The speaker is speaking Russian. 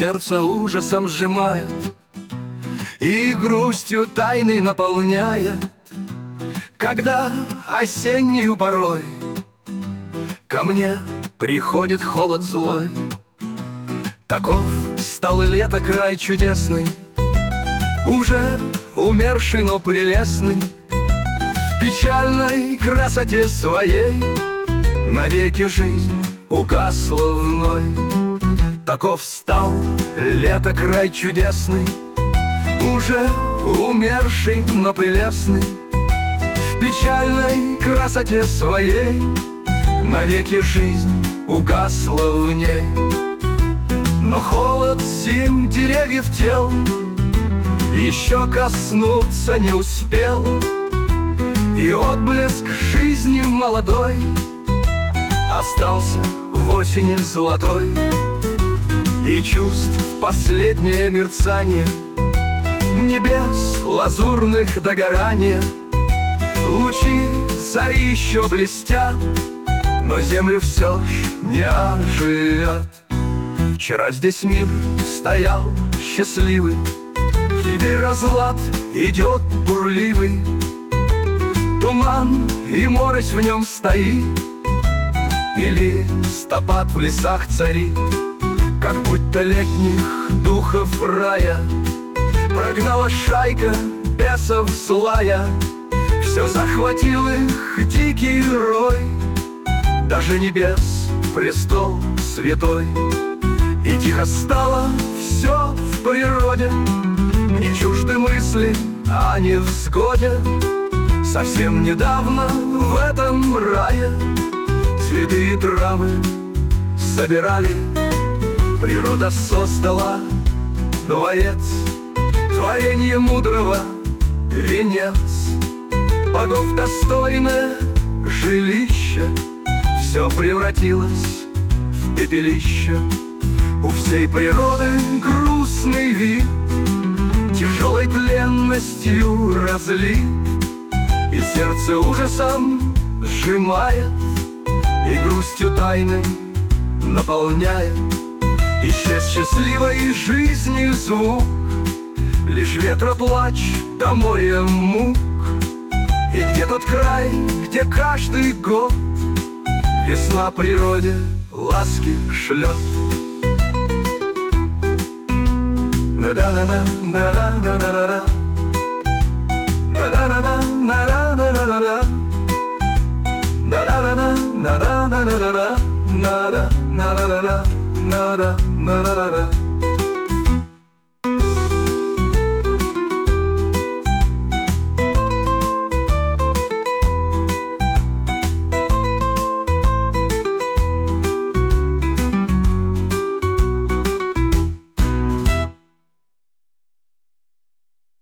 сердце ужасом сжимает и грустью тайной наполняет, когда осеннюю порой ко мне приходит холод злой. Таков стал лето край чудесный, уже умерший, но прелестный, в печальной красоте своей навеки жизнь угасла вновь. Таков стал лето край чудесный, уже умерший, но прелестный, в печальной красоте своей навеки жизнь угасла в ней. Но холод зим деревьев тел еще коснуться не успел, и отблеск жизни молодой остался в осени золотой. И чувств последнее мерцание небес лазурных догорания, лучи зари еще блестят, но землю все ж не оживят. Вчера здесь мир стоял счастливый, теперь разлад идет бурливый. Туман и морось в нем стоит, и листопад в лесах царит. Как будто летних духов рая прогнала шайка бесов злая, все захватил их дикий рой, даже небес престол святой. И тихо стало все в природе, не чужды мысли о невзгоде. Совсем недавно в этом рае цветы и травы собирали. Природа создала дворец, творение мудрого венец. Богов достойное жилище все превратилось в пепелище. У всей природы грустный вид, тяжелой тленностью разлит, и сердце ужасом сжимает, и грустью тайной наполняет. Исчез счастливой жизни звук, лишь ветра плач да моря мук. И где тот край, где каждый год весна природе ласки шлет. Да-да-да-да-да-да-да-да, да-да-да-да-да-да-да-да, да-да-да-да-да-да-да-да, да-да-да-да-да-да-да.